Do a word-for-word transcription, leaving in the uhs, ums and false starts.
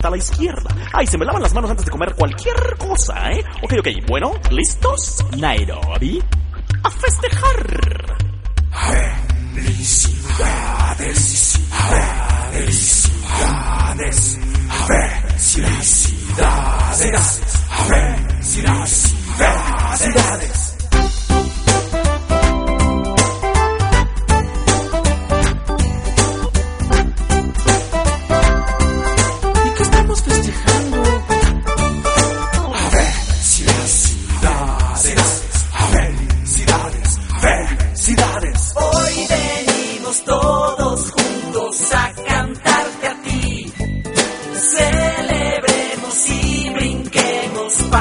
a la izquierda. Ay, se me lavan las manos antes de comer cualquier cosa, ¿eh? Ok, ok, bueno, ¿listos? Nairobi, a festejar. Felicidades.